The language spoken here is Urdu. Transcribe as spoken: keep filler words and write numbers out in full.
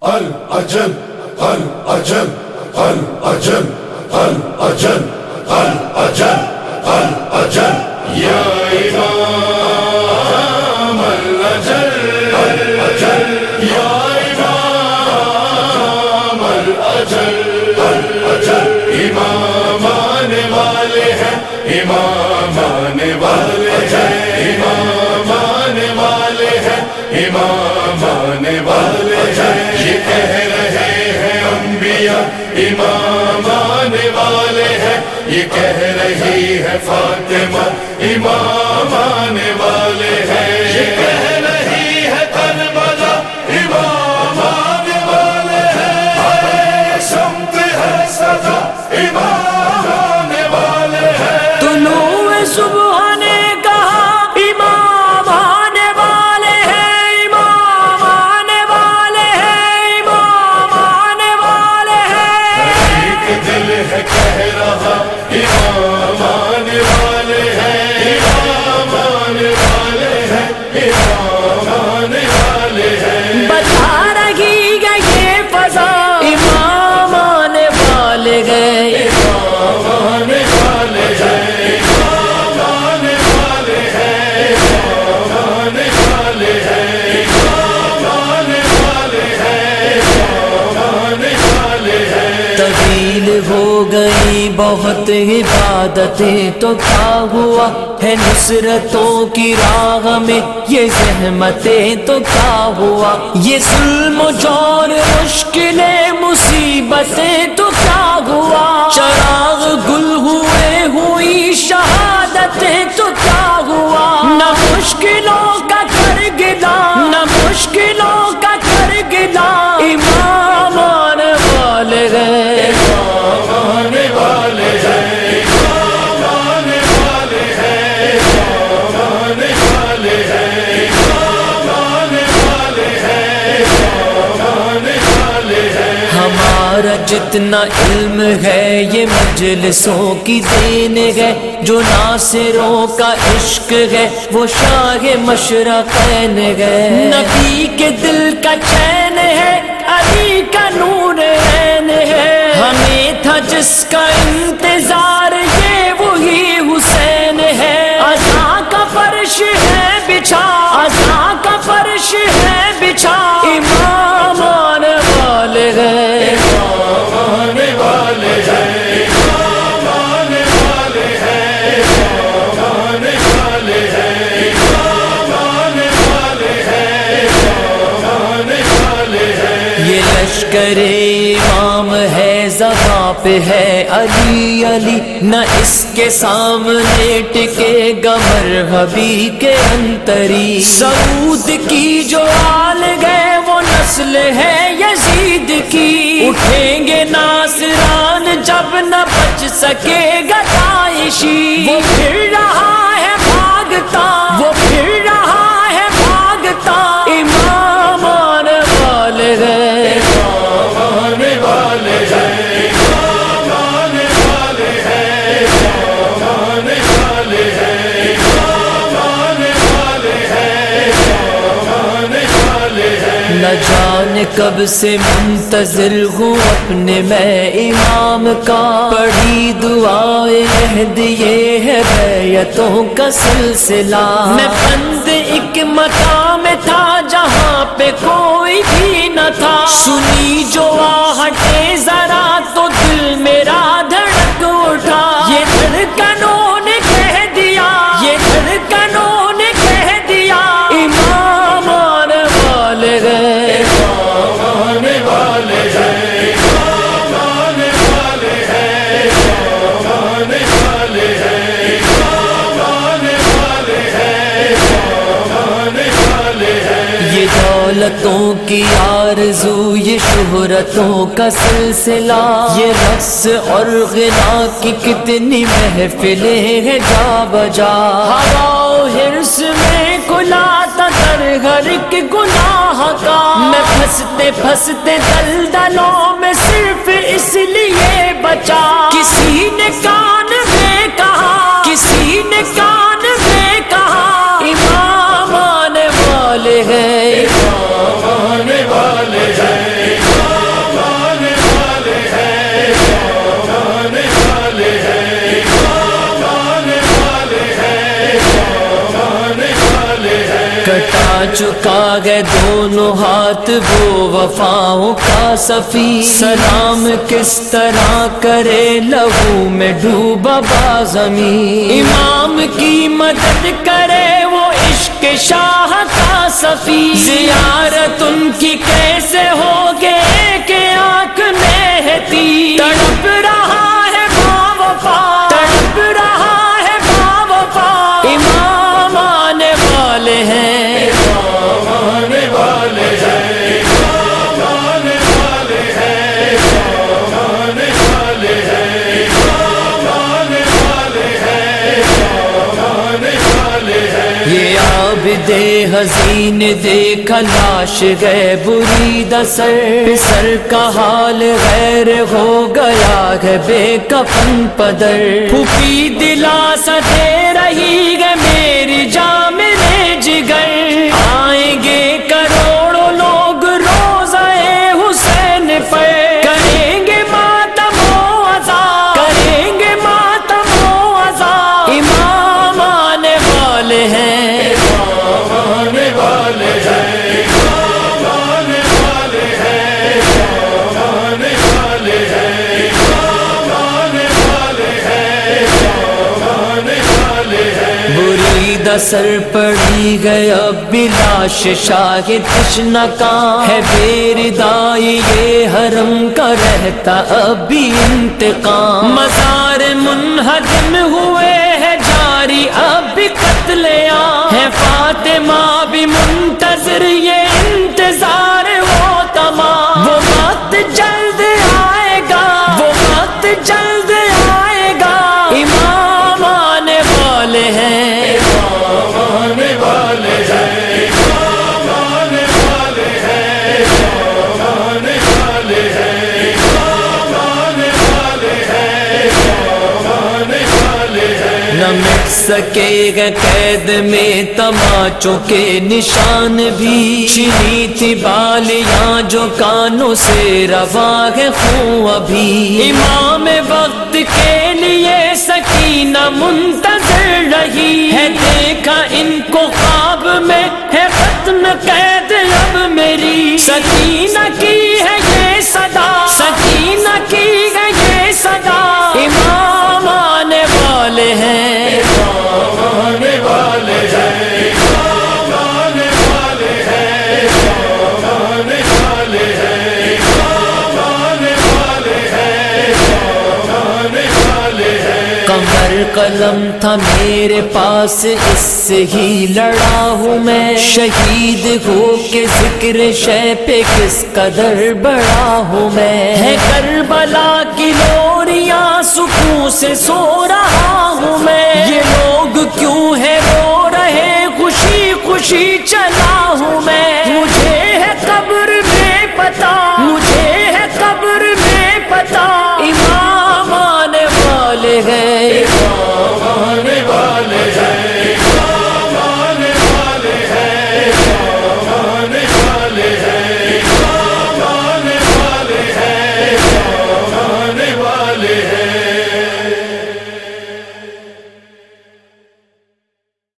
الأجل الأجل الأجل الأجل الأجل الأجل يا إمام الأجل الأجل يا إمام الأجل الأجل إمام آنے والے ہیں إمام آنے والے ہیں إمام آنے والے ہیں إمام آنے والے ہیں یہ کہہ رہے ہیں انبیاء امام آنے والے ہیں یہ کہہ رہی ہے فاطمہ امام آنے والے ہیں یہ کہہ رہی ہے کربلا امام آنے والے ہیں ہر سمت ہے صدا امام آنے والے ہیں طلوع صبح نے کہا امام آنے والے ہیں امام آنے والے ہیں امام آنے والے ہیں ایک دل ہے کہہ رہا امام آنے والے ہیں امام آنے والے ہیں امام آنے والے ہیں بتا رہی ہے یہ فضا امام آنے والے گئے امام آنے والے ہیں امام آنے والے ہیں امام آنے والے ہیں امام آنے والے ہیں امام آنے والے ہیں طویل ہو گئی بہت عبادتیں تو کیا ہوا ہے نصرتوں کی راہ میں یہ زحمتیں تو کیا ہوا یہ ظلم و جور مشکلیں مصیبتیں تو کیا ہوا چراغ گل ہوئے ہوئی شہادتیں تو کیا ہوا نہ مشکلوں کا کر گلا نہ مشکلوں کا کر گلا امام آنے والے گئے امام آنے والے ہیں امام آنے والے ہیں امام آنے والے ہیں امام آنے والے ہیں امام آنے والے ہیں ہمارا جتنا علم ہے یہ مجلسوں کی دین ہے جو ناصروں کا عشق ہے وہ شاہ مشرقین ہے نبی کے دل کا چین ہے علی کا نور عین ہے ہمیں تھا جس کا انتظار یہ وہی حسین ہے عزا کا فرش ہے بچھا عزا کا فرش ہے بچھا امام آنے والے گئے امام آنے والے ہیں امام آنے والے ہیں امام آنے والے ہیں امام آنے والے ہیں امام آنے والے ہیں یہ لشکر امام ہے زباں پہ ہے علی علی نہ اس کے سامنے ٹکے گا مرحبی کے انتری سعود کی جو آل گئے وہ نسل ہے یزید کی اٹھیں گے ناصران جب نہ بچ سکے گا طائشی وہ پھر رہا ہے بھاگتا وہ پھر رہا ہے بھاگتا امام آنے والے گئے امام آنے والے ہیں امام آنے والے ہیں امام آنے والے ہیں امام آنے والے ہیں امام آنے والے ہیں نہ جانے کب سے منتظر ہوں اپنے میں امام کا پڑھی دعائے عہد یہ ہے بیعتوں کا سلسلہ میں بند ایک مقام تھا جہاں پہ کوئی بھی نہ تھا سنی جو آہٹیں ذرا تو دل میرا دھڑک اٹھا یہ دھڑکنوں نے کہہ دیا یہ دھڑکنوں نے کہہ دیا امام آنے والے گئے امام آنے والے ہیں امام آنے والے ہیں امام آنے والے ہیں امام آنے والے ہیں امام آنے والے ہیں یہ دولتوں کی آرزو یہ شہرتوں کا سلسلہ یہ رقص اور غنا کی کتنی محفلیں ہیں جا بجا ہوا و حرص میں کھلاتا در ہر ایک گناہ کا میں پھنستے پھنستے دلدلوں میں صرف اس لیے بچا کسی نے کان میں کہا کسی نے کان میں کہا امام آنے والے ہیں امام آنے والے ہیں چکا ہے دونوں ہاتھ وہ وفاؤں کا صفی، سلام کس طرح کرے لہو میں ڈوبا بازمی، امام کی مدد کرے وہ عشق شاہ کا صفی، زیارت ان کی کیسے ہوگے کہ آنکھ مہتی، تڑپ رہا ہے باوفا، تڑپ رہا ہے باوفا، امام آنے والے ہیں، امام آنے والے ہیں، امام آنے والے ہیں، امام آنے والے ہیں، امام آنے والے ہیں، امام آنے والے ہیں۔ یہ عابد حزین دیکھا لاش گئے بریدہ سر، سر کا حال غیر ہو گیا ہے بے کفن پدر، پھوپھی دلاسا دے رہی ہے میری جان میرے جگر، آئیں گے کروڑوں لوگ روزہ حسین پر، کریں گے ماتم و عزا، کریں گے ماتم و عزا، امام آنے والے ہیں، امام آنے والے ہیں، امام آنے والے ہیں، امام آنے والے ہیں، امام آنے والے ہیں، امام آنے والے ہیں۔ بریدہ سر پڑی گئے اب بھی لاش شاہ تشنہ کا ہے، بیردائی یہ حرم کا رہتا اب بھی انتقام، مزار منہدم ہوئے ہے جاری اب بھی قتل عام ہے، فاطمہ بھی منتظر یہ انتظار وہ تمام، وہ وقت جلد آئے گا، وہ وقت جلد آئے گا، امام آنے والے ہیں، امام آنے والے ہیں، امام آنے والے ہیں، امام آنے والے ہیں، امام آنے والے ہیں، امام آنے والے ہیں۔ نہ مٹ سکے گا قید میں تماچوں کے نشان بھی، چھنی تھی بالیاں جو کانوں سے رواں ہے خون ابھی، امام وقت کے لیے سکینہ منتظر رہی ہے، دیکھا ان کو خواب میں ہے ختم قید اب میری، سکینہ کی ہے یہ صدا، سکینہ کی ہے یہ صدا، امام آنے والے ہیں، امام آنے والے ہیں، امام آنے والے ہیں، امام آنے والے ہیں، امام آنے والے ہیں، امام آنے والے ہیں۔ کمر قلم تھا میرے پاس اس سے ہی لڑا ہوں میں، شہید ہو کے ذکر شے پہ کس قدر بڑا ہوں میں، ہے کربلا کی لوریاں سکون سے سو رہا ہوں میں، یہ لوگ کیوں ہے رو رہے خوشی خوشی چلا ہوں میں، مجھے